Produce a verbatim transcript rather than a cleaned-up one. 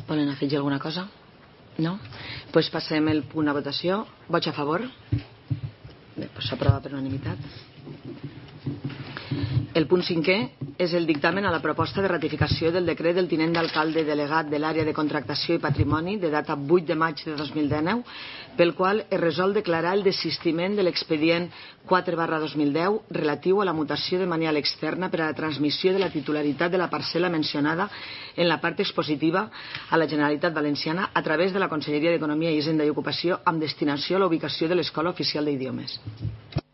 Volen afegir alguna cosa? No? Doncs pues passem el punt a votació. Vots a favor? Bé, doncs s'aprova per unanimitat. El punt cinquè és el dictamen a la proposta de ratificació del decret del tinent d'alcalde delegat de l'àrea de contractació i patrimoni de data vuit de maig de dos mil dinou, pel qual es resol declarar el desistiment de l'expedient quatre barra dos mil deu relatiu a la mutació de manial externa per a la transmissió de la titularitat de la parcel·la mencionada en la part expositiva a la Generalitat Valenciana a través de la Conselleria d'Economia, Hisenda i Ocupació amb destinació a la ubicació de l'Escola Oficial d'Idiomes.